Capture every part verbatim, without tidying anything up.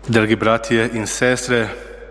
Dragi bratje in sestre,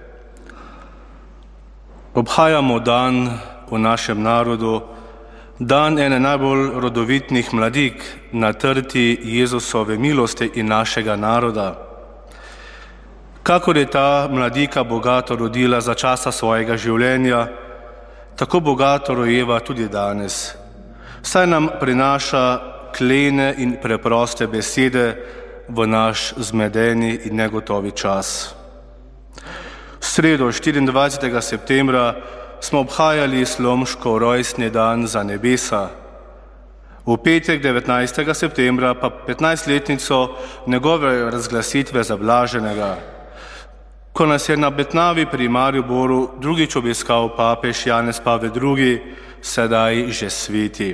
obhajamo dan v našem narodu, dan ene najbolj rodovitnih mladik na trti Jezusove milosti in našega naroda. Kakor je ta mladika bogato rodila za časa svojega življenja, tako bogato rojeva tudi danes. Saj nam prinaša klene in preproste besede v naš zmedeni in negotovi čas. V sredo štiriindvajsetega septembra smo obhajali Slomškov rojstni dan za nebesa. V petek devetnajstega septembra pa petnajstletnico njegove razglasitve za blaženega, ko nas je na Betnavi pri Mariboru drugič obiskal papež Janez Pavel drugi, sedaj že sveti.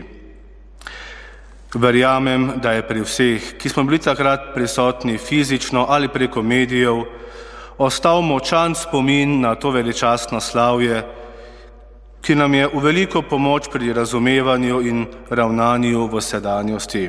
Verjamem, da je pri vseh, ki smo bili takrat prisotni fizično ali preko medijev, ostal močan spomin na to veličastno slavje, ki nam je v veliko pomoč pri razumevanju in ravnanju v sedanjosti.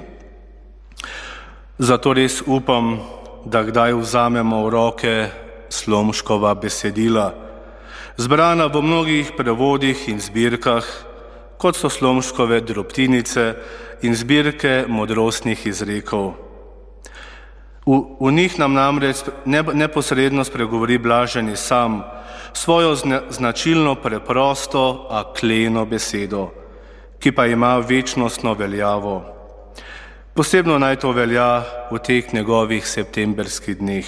Zato res upam, da kdaj vzamemo v roke Slomškova besedila, zbrana v mnogih prevodih in zbirkah, kot so Slomškove drobtinice in zbirke modrostnih izrekov. V, v njih nam namreč ne, neposredno spregovori blaženi sam svojo zna, značilno preprosto, a kleno besedo, ki pa ima večnostno veljavo. Posebno naj to velja v teh njegovih septemberskih dneh.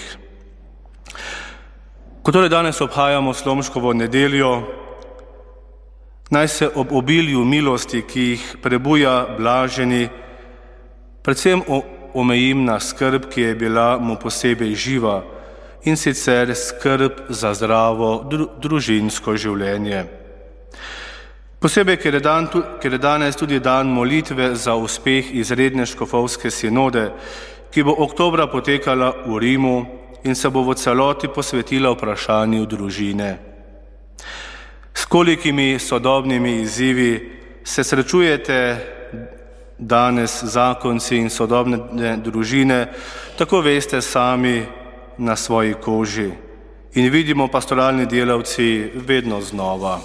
Ko torej danes obhajamo Slomškovo nedeljo, naj se ob obilju milosti, ki jih prebuja blaženi, predvsem omejim na skrb, ki je bila mu posebej živa, in sicer skrb za zdravo dru, družinsko življenje. Posebej, ker je, dan, ker je danes tudi dan molitve za uspeh izredne škofovske sinode, ki bo oktobra potekala v Rimu in se bo v celoti posvetila vprašanju družine. S kolikimi sodobnimi izzivi se srečujete danes zakonci in sodobne družine, tako veste sami na svoji koži in vidimo pastoralni delavci vedno znova.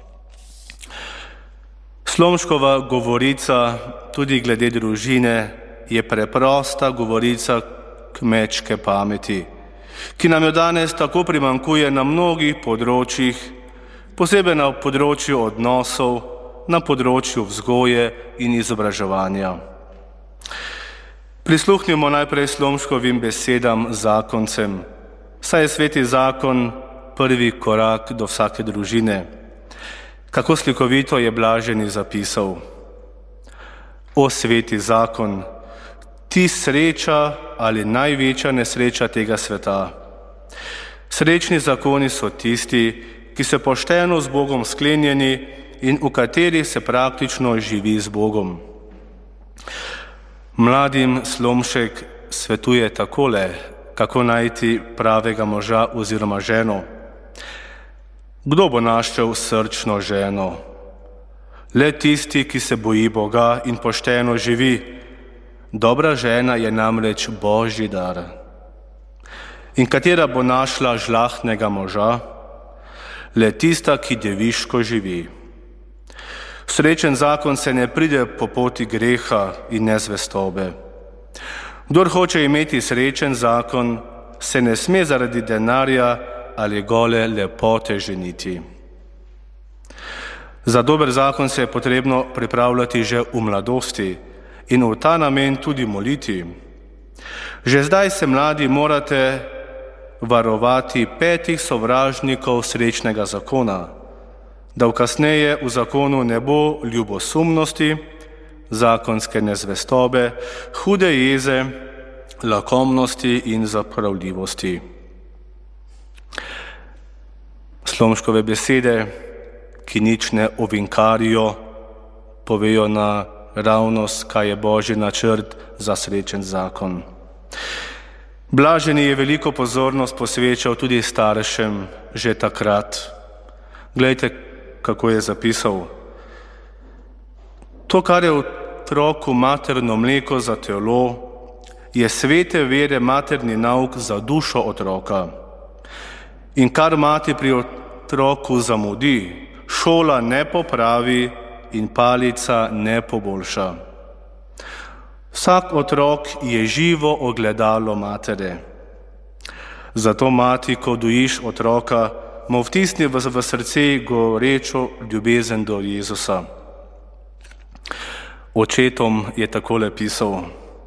Slomškova govorica tudi glede družine je preprosta govorica kmečke pameti, ki nam jo danes tako primanjkuje na mnogih področjih, posebej na področju odnosov, na področju vzgoje in izobraževanja. Prisluhnimo najprej Slomškovim besedam zakoncem, saj je sveti zakon prvi korak do vsake družine. Kako slikovito je blaženi zapisal: O sveti zakon, ti sreča ali največja nesreča tega sveta. Srečni zakoni so tisti, ki so pošteno z Bogom sklenjeni in v katerih se praktično živi z Bogom. Mladim Slomšek svetuje takole, kako najti pravega moža oziroma ženo. Kdo bo našel srčno ženo? Le tisti, ki se boji Boga in pošteno živi. Dobra žena je namreč Božji dar. In katera bo našla žlahtnega moža? Le tista, ki deviško živi. Srečen zakon se ne pride po poti greha in nezvestobe. Kdor hoče imeti srečen zakon, se ne sme zaradi denarja ali gole lepote ženiti. Za dober zakon se je potrebno pripravljati že v mladosti in v ta namen tudi moliti. Že zdaj se mladi morate varovati petih sovražnikov srečnega zakona, da v kasneje v zakonu ne bo ljubosumnosti, zakonske nezvestobe, hude jeze, lakomnosti in zapravljivosti. Slomškove besede, ki nič ne ovinkarijo, povejo na ravnost, kaj je Božji načrt za srečen zakon. Blaženi je veliko pozornost posvečal tudi staršem že takrat. Glejte, kako je zapisal: To, kar je otroku materno mleko za telo, je svete vere materni nauk za dušo otroka. In kar mati pri otroku zamudi, šola ne popravi in palica ne poboljša. Vsak otrok je živo ogledalo matere. Zato mati, ko dojiš otroka, mu vtisni v, v srce gorečo ljubezen do Jezusa. Očetom je takole pisal: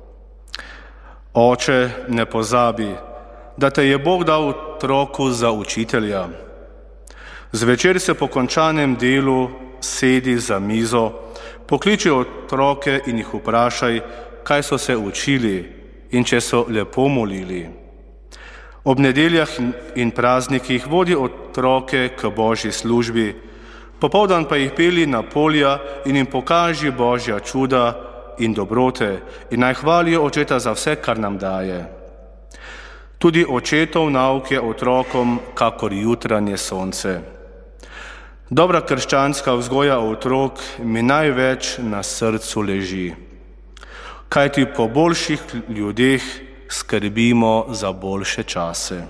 Oče, ne pozabi, da te je Bog dal otroku za učitelja. Zvečer se po končanem delu sedi za mizo, pokliči otroke in jih vprašaj, kaj so se učili in če so lepo molili. Ob nedeljah in praznikih vodi otroke k Božji službi, popoldan pa jih peli na polja in jim pokaži Božja čuda in dobrote in naj hvalijo očeta za vse, kar nam daje. Tudi očetov nauk je otrokom kakor jutranje sonce. Dobra krščanska vzgoja otrok mi največ na srcu leži, kajti po boljših ljudeh skrbimo za boljše čase.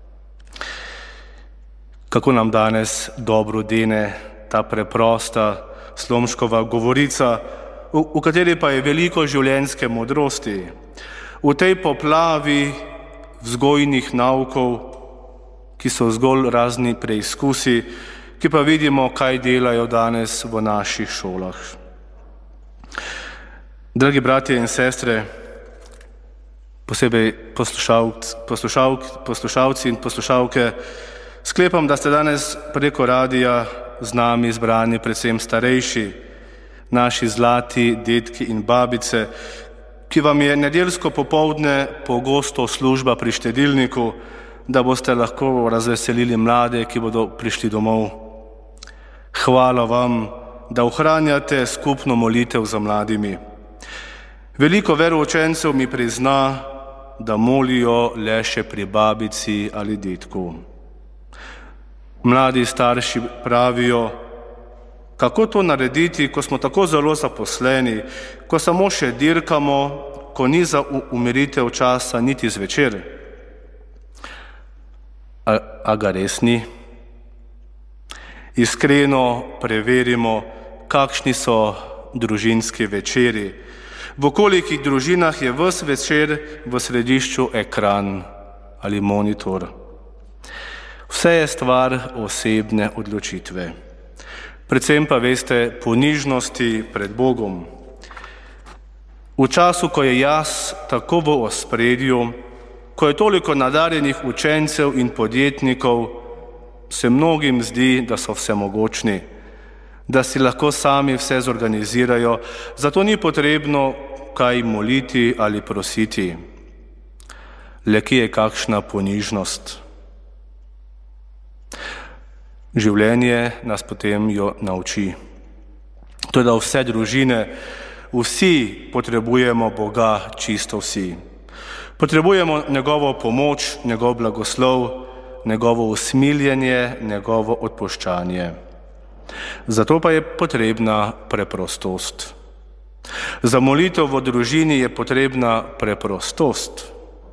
Kako nam danes dobro dene ta preprosta Slomškova govorica, v, v kateri pa je veliko življenjske modrosti. V tej poplavi vzgojnih naukov, ki so zgolj razni preizkusi, ki pa vidimo, kaj delajo danes v naših šolah. Dragi bratje in sestre, posebej poslušalci, poslušalk, poslušalci in poslušalke, sklepam, da ste danes preko radija z nami zbrani predvsem starejši, naši zlati dedki in babice, ki vam je nedeljsko popoldne pogosto služba pri štedilniku, da boste lahko razveselili mlade, ki bodo prišli domov. Hvala vam, da ohranjate skupno molitev za mladimi. Veliko veroučencev mi prizna, da molijo le še pri babici ali dedku. Mladi starši pravijo, kako to narediti, ko smo tako zelo zaposleni, ko samo še dirkamo, ko ni za umiritev časa niti zvečer. A, a ga res ni? Iskreno preverimo, kakšni so družinski večeri. V kolikih družinah je ves večer v središču ekran ali monitor. Vse je stvar osebne odločitve. Predvsem pa veste ponižnosti pred Bogom. V času, ko je jaz tako v ospredju, ko je toliko nadarjenih učencev in podjetnikov, se mnogim zdi, da so vsemogočni, da si lahko sami vse zorganizirajo, zato ni potrebno kaj moliti ali prositi. Le kje je kakšna ponižnost? Življenje nas potem jo nauči. To je, da vse družine, vsi potrebujemo Boga, čisto vsi. Potrebujemo njegovo pomoč, njegov blagoslov, njegovo usmiljenje, njegovo odpuščanje. Zato pa je potrebna preprostost. Za molitev v družini je potrebna preprostost.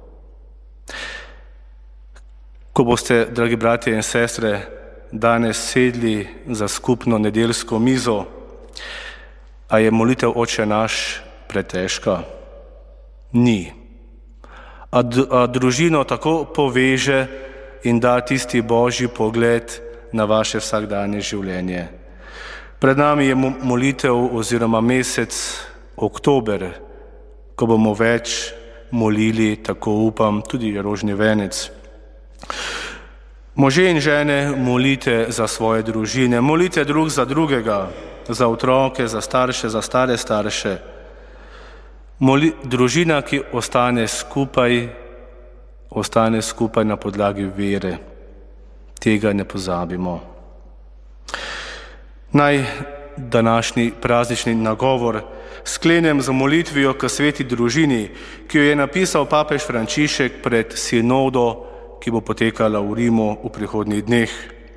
Ko boste, dragi bratje in sestre, danes sedli za skupno nedeljsko mizo, a je molitev Oče naš pretežka? Ni. A, a družino tako poveže in da tisti božji pogled na vaše vsakdanje življenje. Pred nami je molitev oziroma mesec oktober, ko bomo več molili, tako upam, tudi rožni venec. Možje in žene, molite za svoje družine, molite drug za drugega, za otroke, za starše, za stare starše. Moli, družina, ki ostane skupaj, ostane skupaj na podlagi vere. Tega ne pozabimo. Naj današnji praznični nagovor sklenem z molitvijo k sveti družini, ki jo je napisal papež Frančišek pred sinodo, ki bo potekala v Rimu v prihodnjih dneh.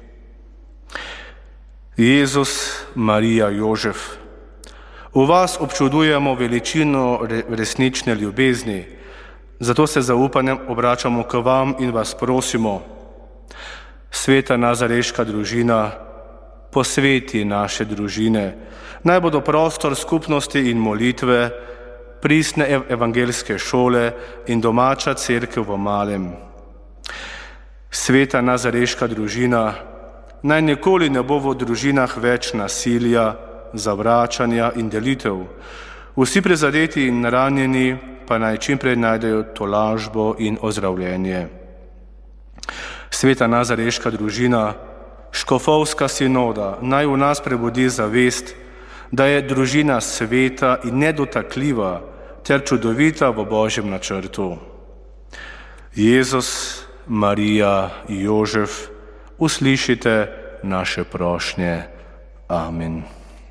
Jezus, Marija, Jožef, v vas občudujemo veličino resnične ljubezni, Zato se zaupanjem obračamo k vam in vas prosimo, sveta nazareška družina, posveti naše družine, naj bodo prostor skupnosti in molitve, pristne evangeljske šole in domača cerkev v malem. Sveta nazareška družina, naj nikoli ne bo v družinah več nasilja, zavračanja in delitev. Vsi prizadeti in ranjeni pa naj čimprej najdejo tolažbo in ozdravljenje. Sveta nazareška družina, škofovska sinoda, naj v nas prebudi zavest, da je družina sveta in nedotakljiva ter čudovita v Božjem načrtu. Jezus, Marija, Jožef, uslišite naše prošnje. Amen.